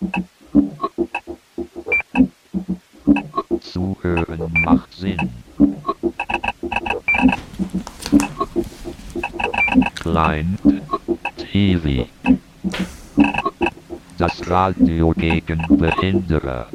Zuhören macht Sinn. Klein TV. Das Radio gegen Behinderer.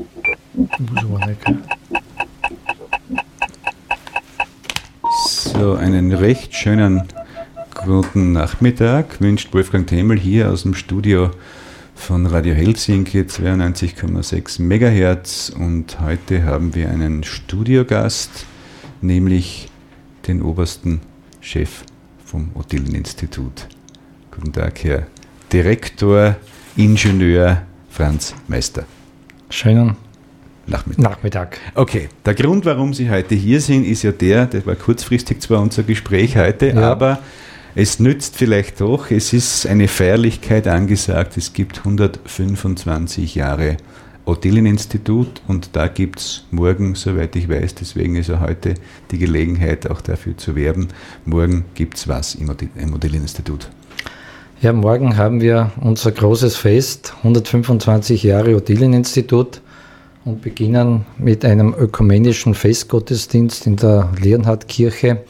So, einen recht schönen guten Nachmittag wünscht Wolfgang Themmel hier aus dem Studio von Radio Helsinki 92,6 MHz, und heute haben wir einen Studiogast, nämlich den obersten Chef vom Ottilien-Institut. Guten Tag, Herr Direktor, Ingenieur Franz Meister. Schönen Nachmittag. Okay, der Grund, warum Sie heute hier sind, ist ja das war kurzfristig zwar unser Gespräch heute, ja, aber es nützt vielleicht doch, es ist eine Feierlichkeit angesagt, es gibt 125 Jahre Ottilien-Institut, und da gibt es morgen, soweit ich weiß, deswegen ist ja heute die Gelegenheit auch dafür zu werben, morgen gibt es was im Ottilien-Institut. Ja, morgen haben wir unser großes Fest, 125 Jahre Ottilien-Institut, und beginnen mit einem ökumenischen Festgottesdienst in der Leonhardkirche.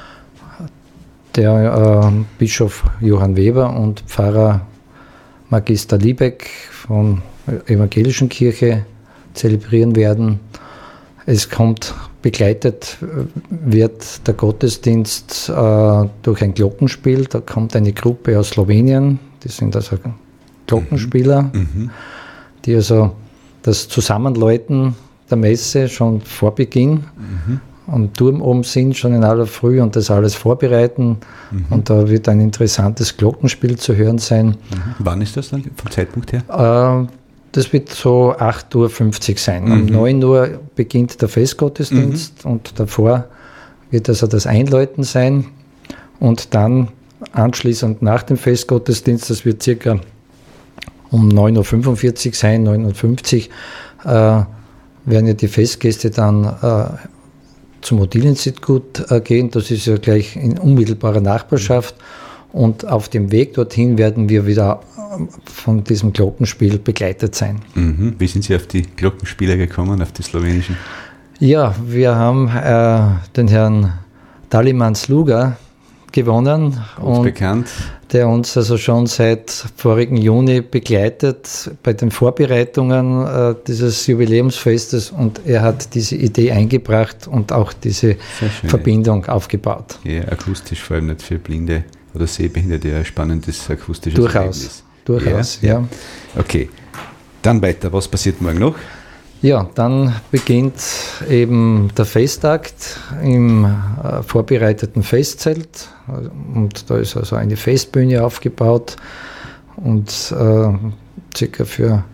Der Bischof Johann Weber und Pfarrer Magister Liebeck von der Evangelischen Kirche zelebrieren werden. Es kommt begleitet, wird der Gottesdienst durch ein Glockenspiel. Da kommt eine Gruppe aus Slowenien, die sind also Glockenspieler, die also das Zusammenläuten der Messe schon vor Beginn am Turm oben sind, schon in aller Früh, und das alles vorbereiten. Und da wird ein interessantes Glockenspiel zu hören sein. Wann ist das dann vom Zeitpunkt her? Das wird so 8.50 Uhr sein. Um 9 Uhr beginnt der Festgottesdienst und davor wird also das Einläuten sein. Und dann anschließend nach dem Festgottesdienst, das wird circa um 9.45 Uhr sein, 9.50 Uhr, werden ja die Festgäste dann zum Ottilien-Institut gehen. Das ist ja gleich in unmittelbarer Nachbarschaft. Und auf dem Weg dorthin werden wir wieder von diesem Glockenspiel begleitet sein. Wie sind Sie auf die Glockenspieler gekommen, auf die slowenischen? Ja, wir haben den Herrn Daliman Sluga gewonnen, und bekannt, der uns also schon seit vorigen Juni begleitet bei den Vorbereitungen dieses Jubiläumsfestes, und er hat diese Idee eingebracht und auch diese Verbindung aufgebaut. Ja, akustisch vor allem nicht für Blinde oder Sehbehinderte, ein spannendes akustisches Erlebnis. Durchaus, ja. Okay, dann weiter. Was passiert morgen noch? Ja, dann beginnt eben der Festakt im vorbereiteten Festzelt, und da ist also eine Festbühne aufgebaut und circa für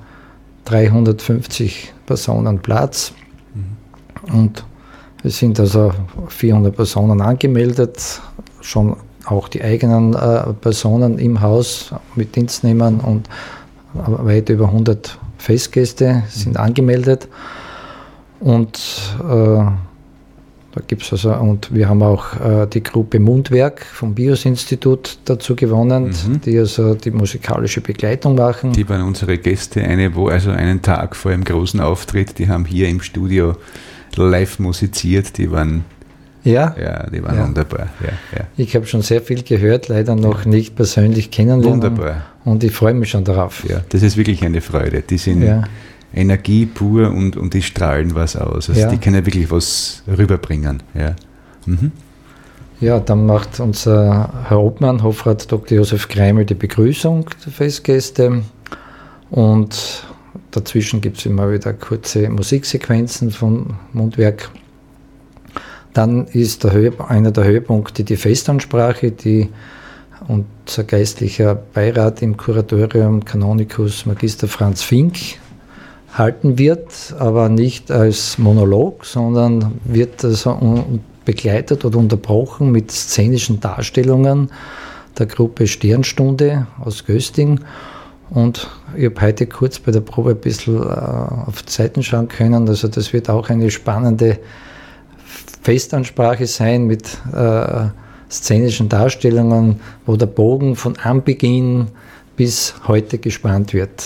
350 Personen Platz. Und es sind also 400 Personen angemeldet, schon auch die eigenen Personen im Haus mit Dienstnehmern, und weit über 100 Festgäste sind angemeldet, und da gibt es also, und wir haben auch die Gruppe Mundwerk vom BIOS-Institut dazu gewonnen, die also die musikalische Begleitung machen. Die waren unsere Gäste, also einen Tag vor einem großen Auftritt, die haben hier im Studio live musiziert, die waren wunderbar. Ja. Ich habe schon sehr viel gehört, leider noch nicht persönlich kennenlernen. Wunderbar. Und ich freue mich schon darauf. Ja, das ist wirklich eine Freude. Die sind Energie pur und die strahlen was aus. Also die können wirklich was rüberbringen. Ja. Ja, dann macht unser Herr Obmann, Hofrat Dr. Josef Greimel, die Begrüßung der Festgäste. Und dazwischen gibt es immer wieder kurze Musiksequenzen von Mundwerk. Dann ist einer der Höhepunkte die Festansprache, die unser geistlicher Beirat im Kuratorium Kanonikus Magister Franz Fink halten wird, aber nicht als Monolog, sondern wird also begleitet oder unterbrochen mit szenischen Darstellungen der Gruppe Sternstunde aus Gösting. Und ich habe heute kurz bei der Probe ein bisschen auf die Seiten schauen können, also das wird auch eine spannende Festansprache sein mit szenischen Darstellungen, wo der Bogen von Anbeginn bis heute gespannt wird.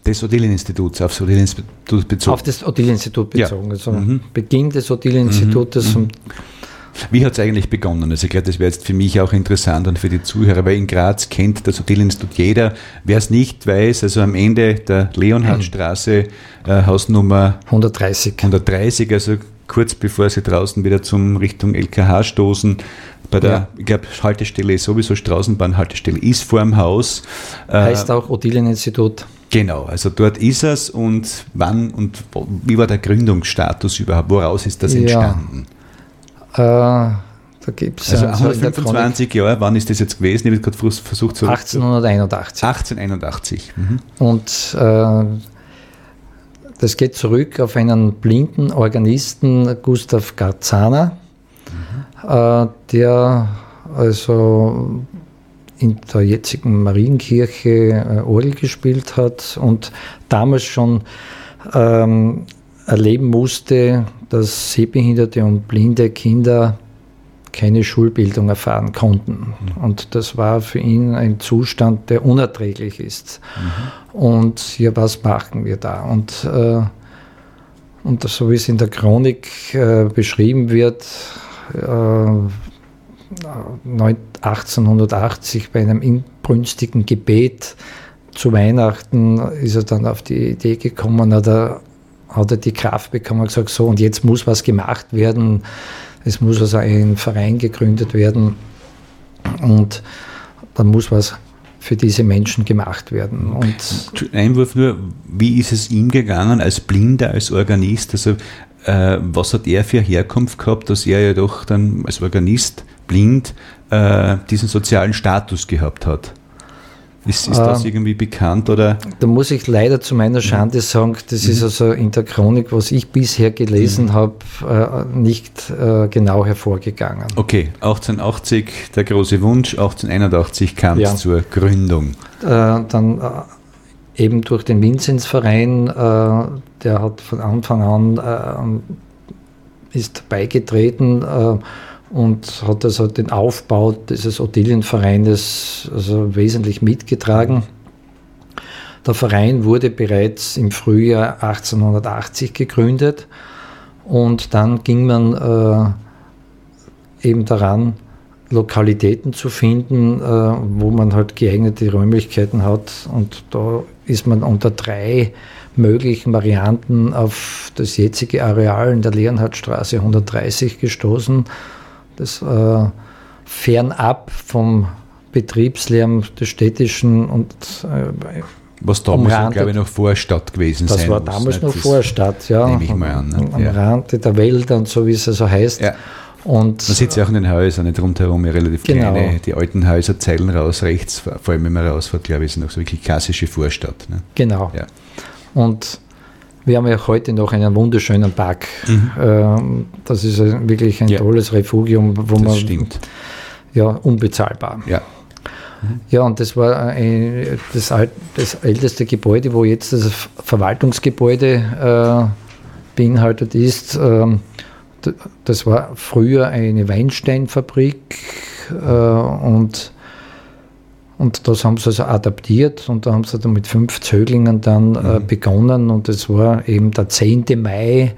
des Ottilien-Instituts, aufs Ottilien-Institut bezogen. Auf das Ottilien-Institut bezogen, also Beginn des Ottilien-Institutes. Wie hat es eigentlich begonnen? Also ich glaube, das wäre jetzt für mich auch interessant und für die Zuhörer, weil in Graz kennt das Ottilien-Institut jeder. Wer es nicht weiß, also am Ende der Leonhardstraße, Hausnummer 130, also kurz bevor sie draußen wieder Richtung LKH stoßen, bei der, ich glaube, Haltestelle ist sowieso, Straßenbahnhaltestelle ist vor dem Haus. Heißt auch Ottilien-Institut. Genau, also dort ist es. Und wann und wie war der Gründungsstatus überhaupt? Woraus ist das entstanden? Da gibt es also 125 Jahre, wann ist das jetzt gewesen? Ich habe gerade versucht zu 1881. 1881. Und das geht zurück auf einen blinden Organisten, Gustav Garzana, der also in der jetzigen Marienkirche Orgel gespielt hat und damals schon erleben musste, dass sehbehinderte und blinde Kinder keine Schulbildung erfahren konnten. Und das war für ihn ein Zustand, der unerträglich ist. Und ja, was machen wir da? Und so wie es in der Chronik beschrieben wird, 1880 bei einem inbrünstigen Gebet zu Weihnachten ist er dann auf die Idee gekommen, hat er die Kraft bekommen und gesagt, so, und jetzt muss was gemacht werden, es muss also ein Verein gegründet werden und dann muss was für diese Menschen gemacht werden. Und Einwurf nur, wie ist es ihm gegangen als Blinder, als Organist? Also was hat er für Herkunft gehabt, dass er ja doch dann als Organist blind diesen sozialen Status gehabt hat? Ist das irgendwie bekannt? Oder? Da muss ich leider zu meiner Schande sagen, das ist also in der Chronik, was ich bisher gelesen habe, nicht genau hervorgegangen. Okay, 1880 der große Wunsch, 1881 kam es zur Gründung. Dann eben durch den Vinzenzverein, der hat von Anfang an ist beigetreten und hat also den Aufbau dieses Ottilien-Vereines also wesentlich mitgetragen. Der Verein wurde bereits im Frühjahr 1880 gegründet und dann ging man eben daran, Lokalitäten zu finden, wo man halt geeignete Räumlichkeiten hat, und da ist man unter 3 möglichen Varianten auf das jetzige Areal in der Leonhardstraße 130 gestoßen. Das fernab vom Betriebslärm des städtischen und was damals, glaube ich, noch Vorstadt gewesen sein muss. Das war damals noch Vorstadt, ja. Nehme ich mal an. Ne? Am Rande der Wälder und so, wie es also heißt. Ja. Und man sieht es ja auch in den Häusern, nicht rundherum, relativ kleine, die alten Häuser, Zeilen raus, rechts, vor allem wenn man rausfährt, glaube ich, ist noch so wirklich klassische Vorstadt. Ne? Genau. Ja. Und wir haben ja heute noch einen wunderschönen Park. Das ist wirklich ein tolles Refugium, wo das man... Stimmt. Ja, unbezahlbar. Ja. Ja, und das war das älteste Gebäude, wo jetzt das Verwaltungsgebäude beinhaltet ist. Das war früher eine Weinsteinfabrik und das haben sie also adaptiert, und da haben sie dann mit 5 Zöglingen dann begonnen, und es war eben der 10. Mai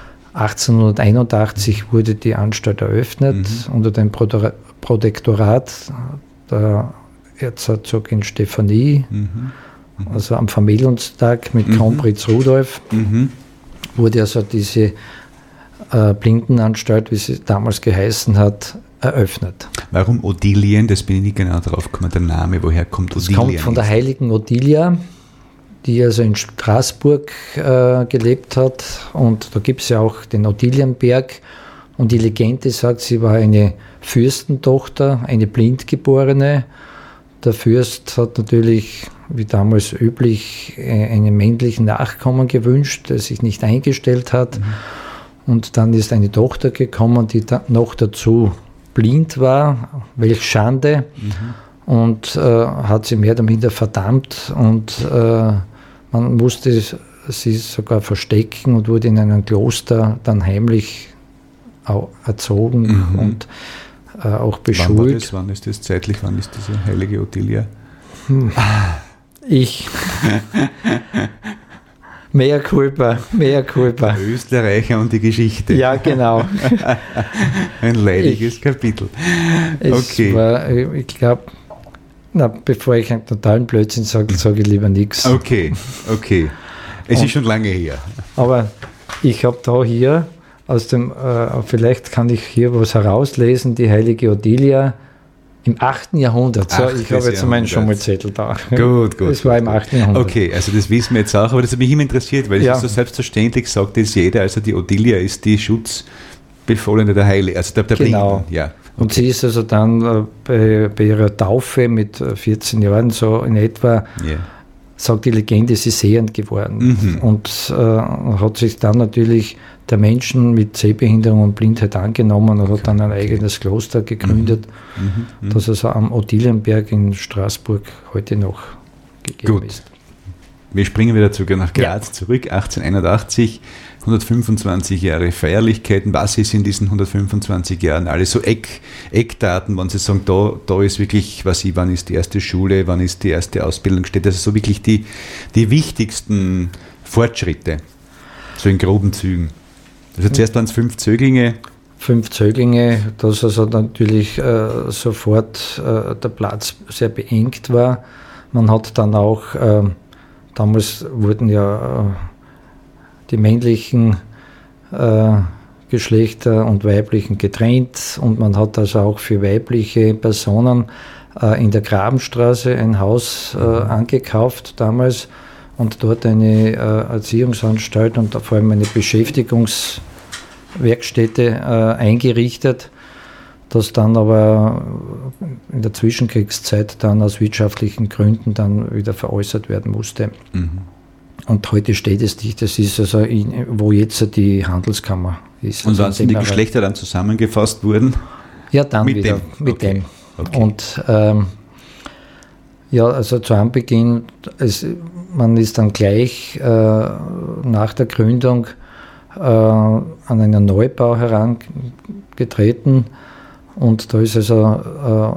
1881 wurde die Anstalt eröffnet unter dem Protektorat der Erzherzogin Stephanie, also am Familientag mit Kronprinz Rudolf wurde also diese Blindenanstalt, wie sie damals geheißen hat, eröffnet. Warum Ottilien? Das bin ich nicht genau drauf gekommen, der Name, woher kommt Ottilien? Das kommt von der heiligen Ottilia, die also in Straßburg gelebt hat, und da gibt es ja auch den Ottilienberg, und die Legende sagt, sie war eine Fürstentochter, eine Blindgeborene. Der Fürst hat natürlich, wie damals üblich, einen männlichen Nachkommen gewünscht, der sich nicht eingestellt hat. Und dann ist eine Tochter gekommen, die noch dazu blind war, welch Schande, und hat sie mehr oder minder verdammt, und man musste sie sogar verstecken und wurde in einem Kloster dann heimlich erzogen und auch beschult. Wann ist das zeitlich? Wann ist diese heilige Ottilia? Mea culpa. Österreicher und die Geschichte. Ja, genau. Ein leidiges Kapitel. Okay. Ich glaube, bevor ich einen totalen Blödsinn sage, sage ich lieber nichts. Okay. Es ist schon lange her. Aber ich habe da hier aus dem, vielleicht kann ich hier was herauslesen, die heilige Ottilia im 8. Jahrhundert. So, ich habe jetzt meinen Schummelzettel da. Gut. Das war im 8. Jahrhundert. Okay, also das wissen wir jetzt auch, aber das hat mich immer interessiert, weil es ist so selbstverständlich, sagt es jeder, also die Ottilia ist die Schutzbefohlene der Heilige, also der genau. Blinden. Ja. Okay. Und sie ist also dann bei ihrer Taufe mit 14 Jahren so in etwa, sagt die Legende, sie sehend geworden. Und hat sich dann natürlich der Menschen mit Sehbehinderung und Blindheit angenommen und hat dann ein eigenes Kloster gegründet, das also am Ottilienberg in Straßburg heute noch gegeben ist. Wir springen wieder nach Graz zurück, 1881, 125 Jahre Feierlichkeiten. Was ist in diesen 125 Jahren alles so Eckdaten, wenn Sie sagen, da ist wirklich, wann ist die erste Schule, wann ist die erste Ausbildungsstätte, also so wirklich die wichtigsten Fortschritte, so in groben Zügen. Also zuerst waren es 5 Zöglinge. 5 Zöglinge, dass also natürlich sofort der Platz sehr beengt war. Man hat dann auch, damals wurden ja die männlichen Geschlechter und weiblichen getrennt und man hat also auch für weibliche Personen in der Grabenstraße ein Haus angekauft damals und dort eine Erziehungsanstalt und vor allem eine Beschäftigungswerkstätte eingerichtet, das dann aber in der Zwischenkriegszeit dann aus wirtschaftlichen Gründen dann wieder veräußert werden musste. Und heute steht es nicht, das ist also, wo jetzt die Handelskammer ist. Und wann sind die Geschlechter dann zusammengefasst wurden? Ja, dann mit wieder mit dem. Okay. Und also zu Anbeginn, man ist dann gleich nach der Gründung an einen Neubau herangetreten und da ist also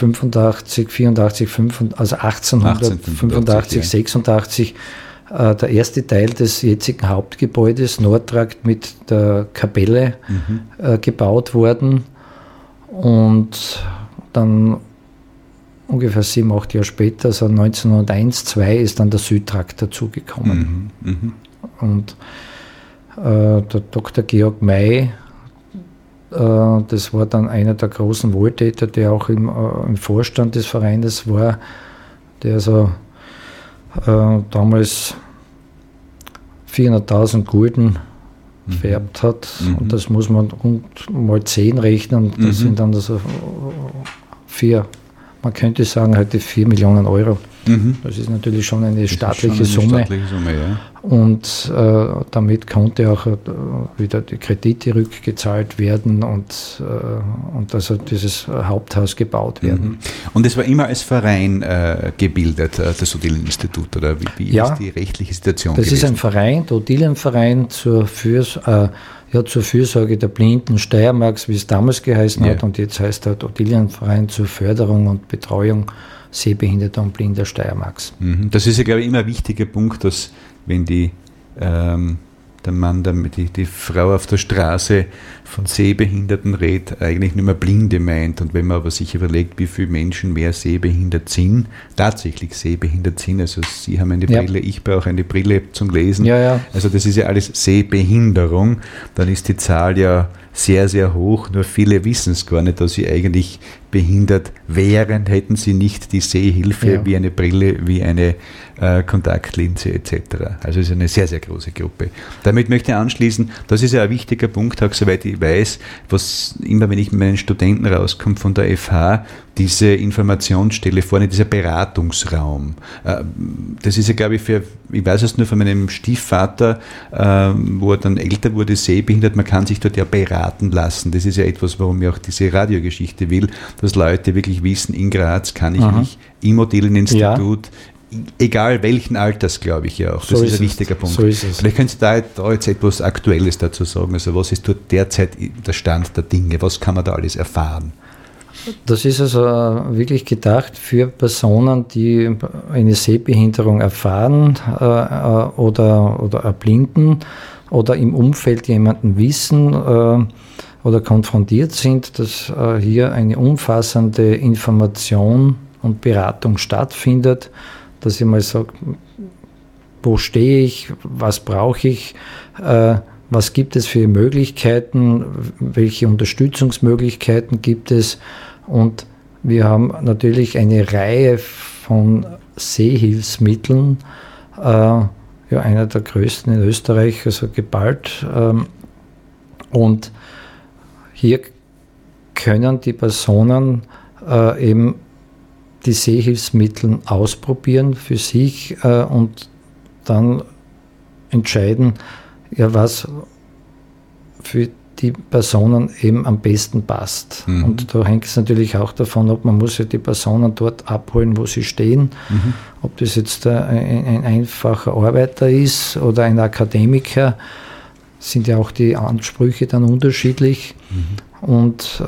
1885, 86 der erste Teil des jetzigen Hauptgebäudes, Nordtrakt mit der Kapelle, gebaut worden und dann ungefähr 7, 8 Jahre später, also 1901, 2 ist dann der Südtrakt dazugekommen. Und der Dr. Georg May, das war dann einer der großen Wohltäter, der auch im Vorstand des Vereines war, der also damals 400.000 Gulden vererbt hat. Und das muss man mal 10 rechnen. Das sind dann also 4, man könnte sagen, heute 4 Millionen Euro. Das ist natürlich schon eine staatliche Summe. Und damit konnte auch wieder die Kredite rückgezahlt werden und also dieses Haupthaus gebaut werden. Und es war immer als Verein gebildet, das Ottilien-Institut, oder wie ist die rechtliche Situation das gewesen? Ist ein Verein, der Ottilien-Verein zur Fürsorge der Blinden Steiermarks, wie es damals geheißen hat, und jetzt heißt der Ottilien-Verein zur Förderung und Betreuung sehbehinderter und blinder Steiermarks. Das ist ja, glaube ich, immer ein wichtiger Punkt, dass wenn der Mann, die Frau auf der Straße von Sehbehinderten redet, eigentlich nicht mehr Blinde meint. Und wenn man aber sich überlegt, wie viele Menschen mehr sehbehindert sind, tatsächlich sehbehindert sind, also Sie haben eine Brille, ich brauche eine Brille zum Lesen, also das ist ja alles Sehbehinderung, dann ist die Zahl ja sehr, sehr hoch, nur viele wissen es gar nicht, dass sie eigentlich behindert wären, hätten sie nicht die Sehhilfe wie eine Brille, wie eine Kontaktlinse etc. Also es ist eine sehr, sehr große Gruppe. Damit möchte ich anschließen, das ist ja ein wichtiger Punkt, auch soweit ich weiß, was immer, wenn ich mit meinen Studenten rauskomme von der FH, diese Informationsstelle vorne, dieser Beratungsraum. Das ist ja, glaube ich, ich weiß es nur von meinem Stiefvater, wo er dann älter wurde, sehbehindert, man kann sich dort ja beraten lassen. Das ist ja etwas, warum ich auch diese Radiogeschichte will, dass Leute wirklich wissen, in Graz kann ich mich im Ottilien-Institut, egal welchen Alters, glaube ich ja auch. Das ist ein wichtiger Punkt. So ist es. Vielleicht können Sie da jetzt etwas Aktuelles dazu sagen. Also was ist dort derzeit der Stand der Dinge? Was kann man da alles erfahren? Das ist also wirklich gedacht für Personen, die eine Sehbehinderung erfahren oder erblinden oder im Umfeld jemanden wissen oder konfrontiert sind, dass hier eine umfassende Information und Beratung stattfindet, dass ich mal sage, wo stehe ich, was brauche ich, was gibt es für Möglichkeiten, welche Unterstützungsmöglichkeiten gibt es, und wir haben natürlich eine Reihe von Sehhilfsmitteln, einer der größten in Österreich, also geballt, und hier können die Personen eben die Sehhilfsmittel ausprobieren für sich und dann entscheiden, ja, was für die Personen eben am besten passt. Mhm. Und da hängt es natürlich auch davon ab, man muss ja die Personen dort abholen, wo sie stehen. Mhm. Ob das jetzt ein einfacher Arbeiter ist oder ein Akademiker, sind ja auch die Ansprüche dann unterschiedlich. Mhm. Und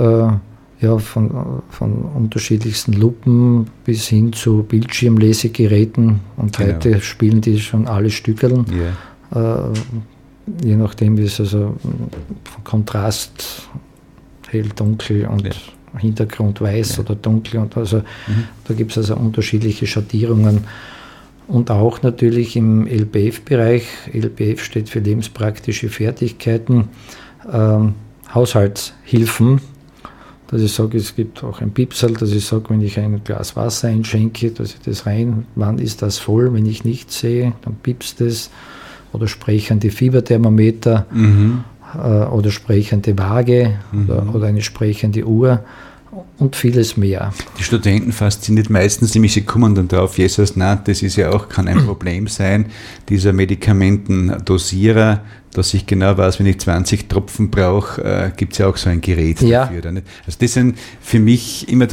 von unterschiedlichsten Lupen bis hin zu Bildschirmlesegeräten. Und heute spielen die schon alle Stückeln. Yeah. Je nachdem, wie es also von Kontrast, hell, dunkel und Hintergrund weiß oder dunkel. Und also da gibt es also unterschiedliche Schattierungen. Und auch natürlich im LPF-Bereich, LPF steht für lebenspraktische Fertigkeiten, Haushaltshilfen, dass ich sage, es gibt auch ein Pipsal, dass ich sage, wenn ich ein Glas Wasser einschenke, dass ich das rein, wann ist das voll, wenn ich nicht sehe, dann piepst es. Oder sprechende Fieberthermometer oder sprechende Waage oder eine sprechende Uhr und vieles mehr. Die Studenten fasziniert meistens, nämlich sie kommen dann drauf, Jesus, na, das ist ja auch, kann ein Problem sein, dieser Medikamentendosierer, dass ich genau weiß, wenn ich 20 Tropfen brauche, gibt es ja auch so ein Gerät dafür. Oder nicht? Also das sind für mich immer so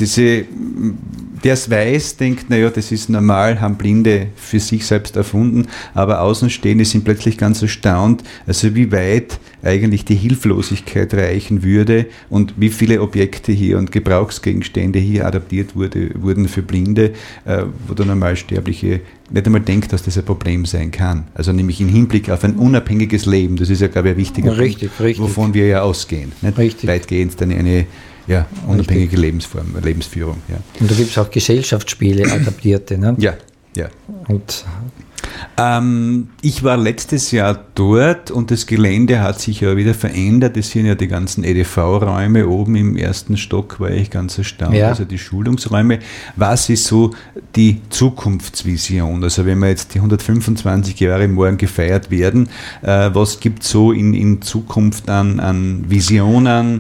der es weiß, denkt, naja, das ist normal, haben Blinde für sich selbst erfunden, aber Außenstehende sind plötzlich ganz erstaunt, also wie weit eigentlich die Hilflosigkeit reichen würde und wie viele Objekte hier und Gebrauchsgegenstände hier adaptiert wurden für Blinde, wo der Normalsterbliche nicht einmal denkt, dass das ein Problem sein kann. Also nämlich im Hinblick auf ein unabhängiges Leben, das ist ja, glaube ich, ein wichtiger Punkt, wovon wir ja ausgehen. Nicht? Weitgehend eine unabhängige Lebensführung. Ja. Und da gibt es auch Gesellschaftsspiele, adaptierte. Ne? Ja. Und ich war letztes Jahr dort und das Gelände hat sich ja wieder verändert. Das sind ja die ganzen EDV-Räume. Oben im ersten Stock war ich ganz erstaunt, also die Schulungsräume. Was ist so die Zukunftsvision? Also wenn wir jetzt die 125 Jahre morgen gefeiert werden, was gibt es so in Zukunft an Visionen?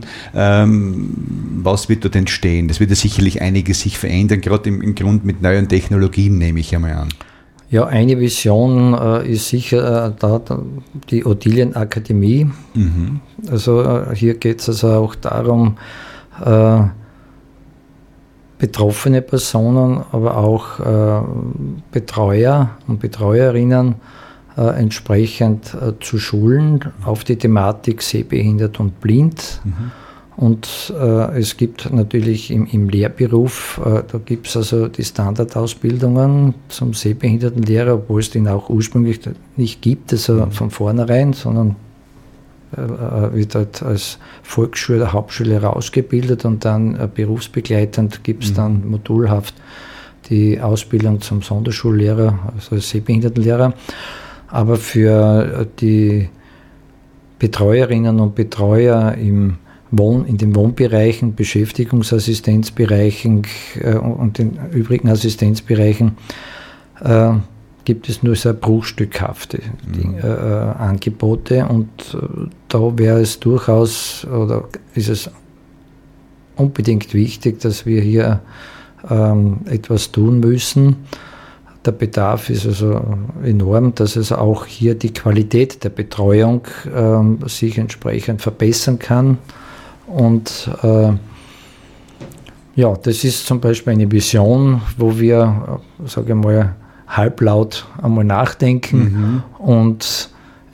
Was wird dort entstehen? Das wird ja sicherlich einiges sich verändern, gerade im Grund mit neuen Technologien, nehme ich einmal an. Ja, eine Vision ist sicher die Ottilien-Akademie. Mhm. Also hier geht es also auch darum, betroffene Personen, aber auch Betreuer und Betreuerinnen entsprechend zu schulen auf die Thematik sehbehindert und blind. Mhm. Und es gibt natürlich im Lehrberuf, da gibt es also die Standardausbildungen zum Sehbehindertenlehrer, obwohl es den auch ursprünglich nicht gibt, also von vornherein, sondern wird halt als Volksschule oder Hauptschullehrer ausgebildet und dann berufsbegleitend gibt es dann modulhaft die Ausbildung zum Sonderschullehrer, also als Sehbehindertenlehrer. Aber für die Betreuerinnen und Betreuer in den Wohnbereichen, Beschäftigungsassistenzbereichen und den übrigen Assistenzbereichen gibt es nur sehr bruchstückhafte Angebote und da wäre es durchaus oder ist es unbedingt wichtig, dass wir hier etwas tun müssen. Der Bedarf ist also enorm, dass es auch hier die Qualität der Betreuung sich entsprechend verbessern kann. Und das ist zum Beispiel eine Vision, wo wir, sage ich mal, halblaut einmal nachdenken und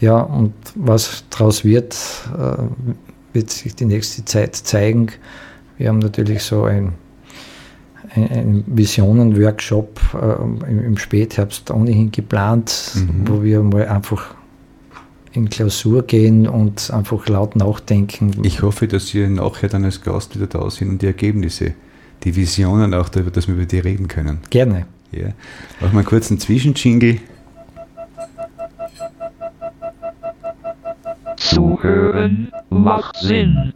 was daraus wird sich die nächste Zeit zeigen. Wir haben natürlich so ein Visionen-Workshop im Spätherbst ohnehin geplant, wo wir mal einfach in Klausur gehen und einfach laut nachdenken. Ich hoffe, dass Sie nachher dann als Gast wieder da sind und die Ergebnisse, die Visionen auch, dass wir über die reden können. Gerne. Ja. Machen wir einen kurzen Zwischenjingle. Zuhören macht Sinn.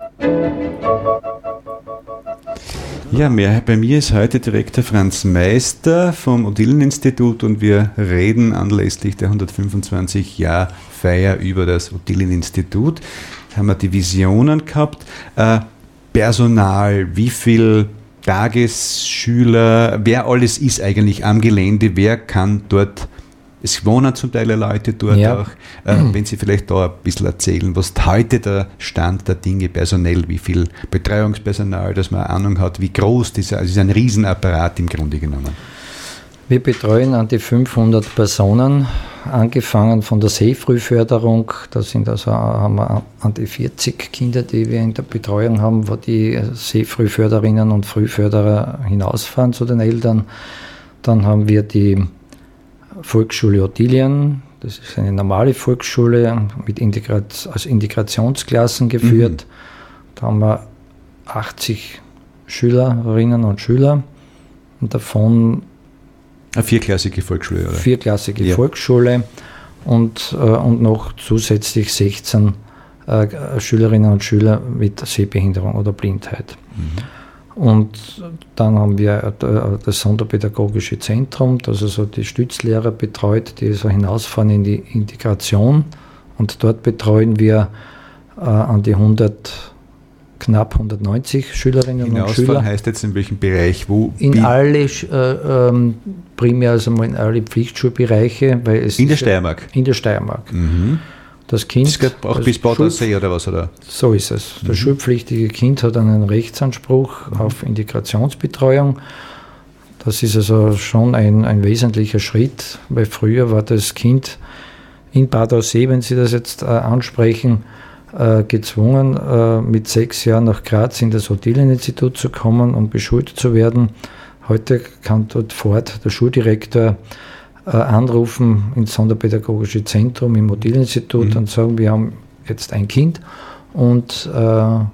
Ja, bei mir ist heute Direktor Franz Meister vom Ottilien-Institut und wir reden anlässlich der 125-Jahr-Feier über das Ottilien-Institut. Haben wir die Visionen gehabt. Personal, wie viel Tagesschüler, wer alles ist eigentlich am Gelände, wer kann dort, es wohnen zum Teil Leute dort auch, wenn Sie vielleicht da ein bisschen erzählen, was heute der Stand der Dinge personell, wie viel Betreuungspersonal, dass man eine Ahnung hat, wie groß das ist, also es ist ein Riesenapparat im Grunde genommen. Wir betreuen an die 500 Personen, angefangen von der Seefrühförderung, haben wir an die 40 Kinder, die wir in der Betreuung haben, wo die Seefrühförderinnen und Frühförderer hinausfahren zu den Eltern. Dann haben wir die Volksschule Ottilien, das ist eine normale Volksschule mit als Integrationsklassen geführt. Da haben wir 80 Schülerinnen und Schüler und davon eine vierklassige Volksschule, oder? Vierklassige Volksschule und noch zusätzlich 16 Schülerinnen und Schüler mit Sehbehinderung oder Blindheit. Und dann haben wir das Sonderpädagogische Zentrum, das also die Stützlehrer betreut, die so hinausfahren in die Integration. Und dort betreuen wir an die knapp 190 Schülerinnen und Schüler. Heißt jetzt in welchem Bereich? Alle, primär also mal in alle Pflichtschulbereiche. Weil es in der Steiermark? In der Steiermark. Das Kind. Das geht auch bis Badersee oder was? Oder? So ist es. Das schulpflichtige Kind hat einen Rechtsanspruch auf Integrationsbetreuung. Das ist also schon ein wesentlicher Schritt, weil früher war das Kind in Badersee, wenn Sie das jetzt ansprechen, gezwungen, mit 6 Jahren nach Graz in das Ottilien-Institut zu kommen, um beschult zu werden. Heute kann dort vor Ort der Schuldirektor anrufen ins Sonderpädagogische Zentrum im Ottilien-Institut und sagen, wir haben jetzt ein Kind und dann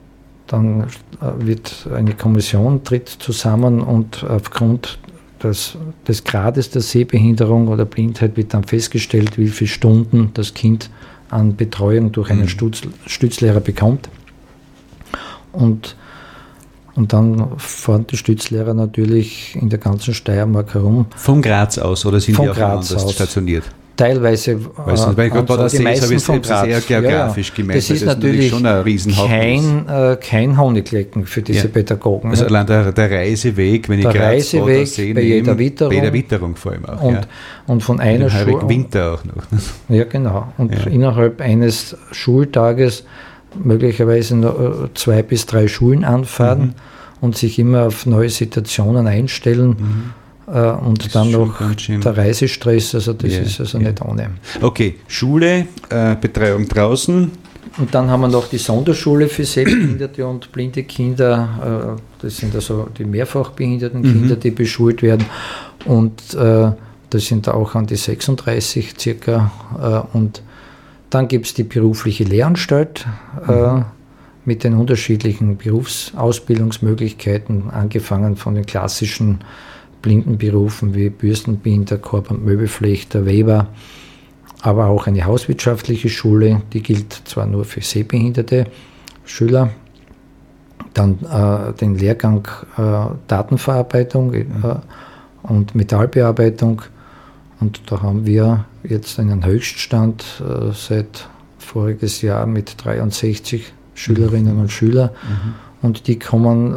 wird eine Kommission tritt zusammen und aufgrund des Grades der Sehbehinderung oder Blindheit wird dann festgestellt, wie viele Stunden das Kind an Betreuung durch einen Stützlehrer bekommt. Und dann fahren die Stützlehrer natürlich in der ganzen Steiermark herum. Von Graz aus oder sind die auch anders stationiert? Teilweise. Die meisten von Graz. Eher geografisch gemeint. Das ist natürlich schon ein Riesenhaufen. Kein Honiglecken für diese Pädagogen. Also allein der Reiseweg, wenn ich Graz sehe, bei jeder Witterung. Bei jeder Witterung vor allem auch. Und von einer Schule. Winter auch noch. Ja, genau. Und innerhalb eines Schultages möglicherweise noch 2 bis 3 Schulen anfahren und sich immer auf neue Situationen einstellen und das dann noch der Reisestress, also das ist also nicht ohne. Okay, Schule, Betreuung draußen. Und dann haben wir noch die Sonderschule für sehbehinderte und blinde Kinder, das sind also die mehrfach behinderten Kinder, die beschult werden und das sind auch an die 36 circa und dann gibt es die berufliche Lehranstalt mit den unterschiedlichen Berufsausbildungsmöglichkeiten, angefangen von den klassischen Blindenberufen wie Bürstenbinder, Korb- und Möbelflechter, Weber, aber auch eine hauswirtschaftliche Schule, die gilt zwar nur für sehbehinderte Schüler, dann den Lehrgang Datenverarbeitung und Metallbearbeitung. Und da haben wir jetzt einen Höchststand seit voriges Jahr mit 63 Schülerinnen und Schülern. Und die kommen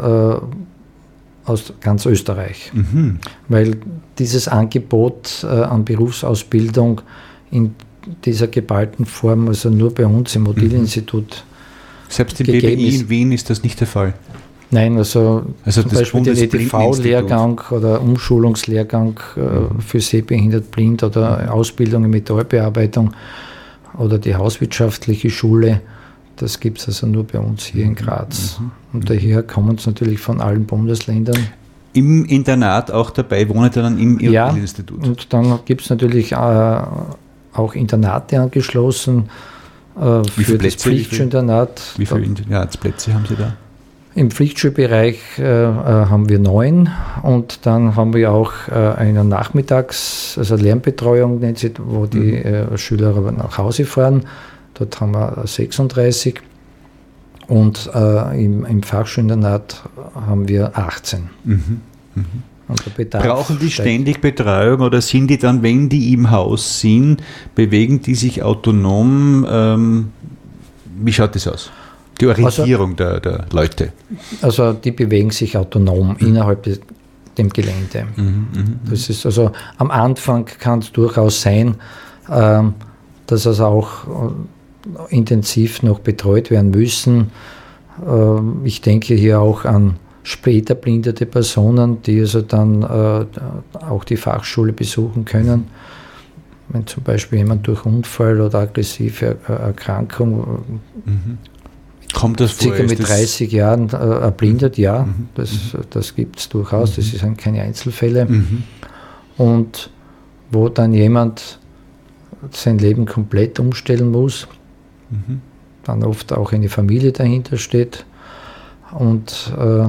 aus ganz Österreich. Weil dieses Angebot an Berufsausbildung in dieser geballten Form, also nur bei uns im Ottilien-Institut selbst im BBI in Wien ist das nicht der Fall? Nein, also zum Beispiel den EDV-Lehrgang oder Umschulungslehrgang für sehbehindert, blind oder Ausbildung in Metallbearbeitung oder die hauswirtschaftliche Schule, Das gibt es also nur bei uns hier in Graz. Und daher kommen es natürlich von allen Bundesländern. Im Internat auch dabei, wohnen dann im Institut? Und dann gibt es natürlich auch Internate angeschlossen für das Pflichtschulinternat. Wie viele Internatsplätze haben Sie da? Im Pflichtschulbereich haben wir 9 und dann haben wir auch eine also Lernbetreuung nennt sich, wo die Schüler aber nach Hause fahren. Dort haben wir 36 und im Fachschulinternat haben wir 18. Brauchen die ständig Betreuung oder sind die dann, wenn die im Haus sind, bewegen die sich autonom? Wie schaut das aus? Die Orientierung der Leute? Also die bewegen sich autonom innerhalb dem Gelände. Das ist also am Anfang kann es durchaus sein, dass also auch intensiv noch betreut werden müssen. Ich denke hier auch an später blindete Personen, die also dann auch die Fachschule besuchen können. Wenn zum Beispiel jemand durch Unfall oder aggressive Erkrankung kommt das vor? Circa mit 30 Jahren erblindet, ja, das gibt es durchaus, das sind keine Einzelfälle. Und wo dann jemand sein Leben komplett umstellen muss, dann oft auch eine Familie dahinter steht. Und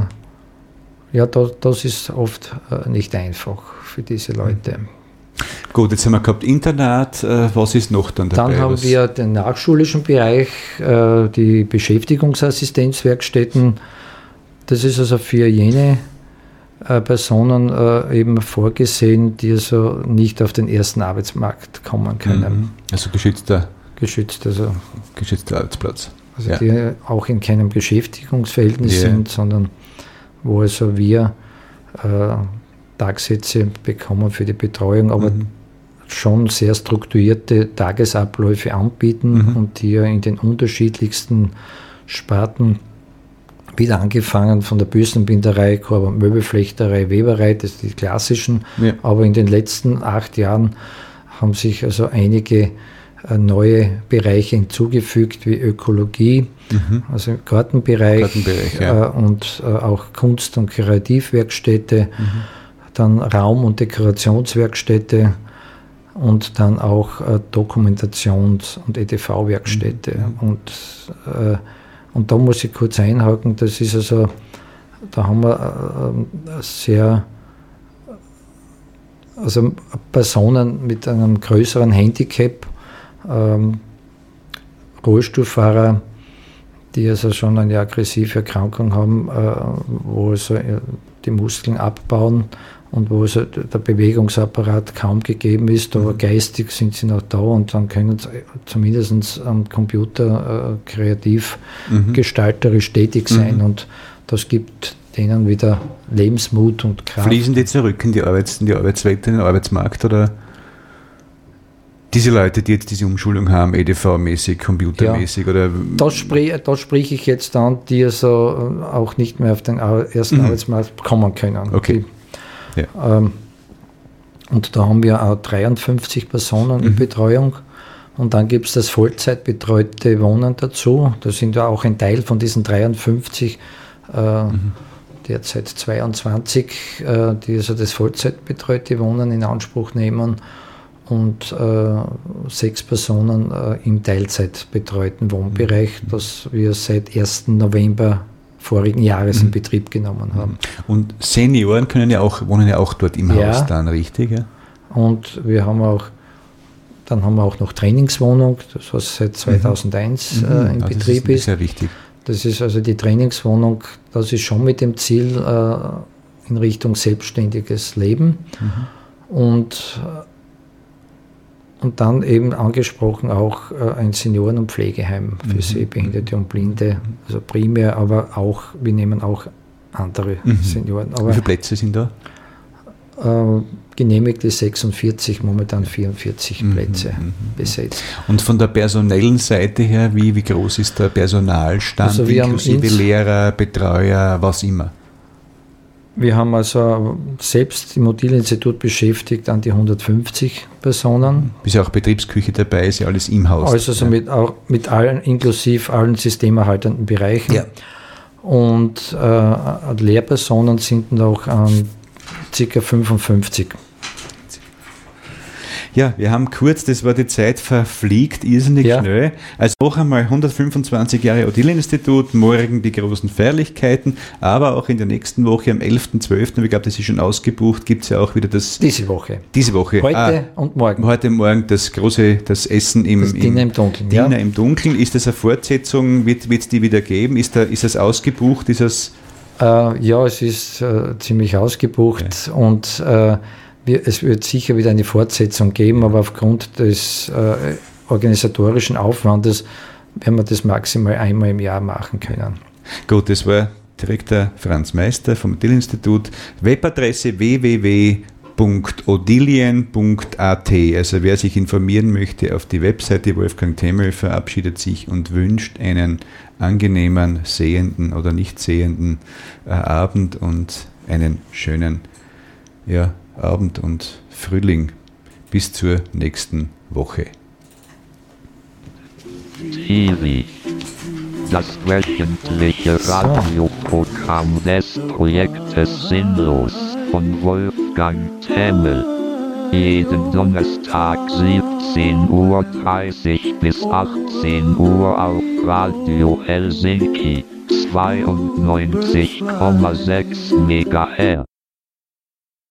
das ist oft nicht einfach für diese Leute. Gut, jetzt haben wir gehabt Internat, was ist noch dann dabei? Dann haben wir den nachschulischen Bereich, die Beschäftigungsassistenzwerkstätten. Das ist also für jene Personen eben vorgesehen, die also nicht auf den ersten Arbeitsmarkt kommen können. Also geschützter Arbeitsplatz. Also die auch in keinem Beschäftigungsverhältnis sind, sondern wo also wir Tagsätze bekommen für die Betreuung, aber schon sehr strukturierte Tagesabläufe anbieten und die ja in den unterschiedlichsten Sparten, wieder angefangen von der Bürstenbinderei, Korb- und Möbelflechterei, Weberei, das sind die klassischen, aber in den letzten 8 Jahren haben sich also einige neue Bereiche hinzugefügt, wie Ökologie, also im Gartenbereich und auch Kunst- und Kreativwerkstätte, dann Raum- und Dekorationswerkstätte und dann auch Dokumentations- und EDV-Werkstätte. Und da muss ich kurz einhaken, das ist also, da haben wir also Personen mit einem größeren Handicap, Rollstuhlfahrer, die also schon eine aggressive Erkrankung haben, wo also die Muskeln abbauen und wo also der Bewegungsapparat kaum gegeben ist, aber geistig sind sie noch da und dann können sie zumindest am Computer kreativ gestalterisch tätig sein und das gibt denen wieder Lebensmut und Kraft. Fließen die zurück in die Arbeitswelt, in den Arbeitsmarkt oder diese Leute, die jetzt diese Umschulung haben, EDV-mäßig, computermäßig? Oder? Da spreche ich jetzt an, die also auch nicht mehr auf den ersten Arbeitsmarkt kommen können. Okay. Und da haben wir auch 53 Personen in Betreuung. Und dann gibt es das Vollzeitbetreute Wohnen dazu. Da sind ja auch ein Teil von diesen 53, derzeit 22, die also das Vollzeitbetreute Wohnen in Anspruch nehmen. Und 6 Personen im teilzeitbetreuten Wohnbereich, das wir seit 1. November vorigen Jahres in Betrieb genommen haben. Und Senioren wohnen ja auch dort im Haus dann, richtig? Ja? Und haben wir auch noch Trainingswohnung, das was seit 2001 in Betrieb ist. Sehr wichtig. Das ist also die Trainingswohnung, das ist schon mit dem Ziel in Richtung selbstständiges Leben. Und dann eben angesprochen auch ein Senioren- und Pflegeheim für Sehbehinderte und Blinde, also primär, aber auch, wir nehmen auch andere Senioren. Aber wie viele Plätze sind da? Genehmigte 46, momentan 44 Plätze besetzt. Und von der personellen Seite her, wie groß ist der Personalstand, also inklusive Lehrer, Betreuer, was immer? Wir haben also selbst im Odile-Institut beschäftigt an die 150 Personen. Ist ja auch Betriebsküche dabei, ist ja alles im Haus. Also mit allen, inklusive allen systemerhaltenden Bereichen. Ja. Und Lehrpersonen sind noch ca. 55. Ja, wir haben kurz, das war die Zeit, verfliegt irrsinnig schnell. Also noch einmal 125 Jahre Odile-Institut, morgen die großen Feierlichkeiten, aber auch in der nächsten Woche am 11.12., ich glaube, das ist schon ausgebucht, gibt es ja auch wieder das... Diese Woche. Heute und morgen. Heute Morgen das Essen im Diener im Dunkeln. Diener im Dunkeln. Ist das eine Fortsetzung? Wird es die wieder geben? Ist das ausgebucht? Ist das... Ja, es ist ziemlich ausgebucht und es wird sicher wieder eine Fortsetzung geben, aber aufgrund des organisatorischen Aufwandes werden wir das maximal einmal im Jahr machen können. Gut, das war Direktor Franz Meister vom Odile-Institut. Webadresse www.odilien.at. Also wer sich informieren möchte, auf die Webseite. Wolfgang Temmel verabschiedet sich und wünscht einen angenehmen, sehenden oder nicht sehenden Abend und einen schönen Abend und Frühling bis zur nächsten Woche. TV. Das wöchentliche Radioprogramm des Projektes Sinnlos von Wolfgang Temmel. Jeden Donnerstag 17:30 Uhr bis 18 Uhr auf Radio Helsinki 92,6 MHz.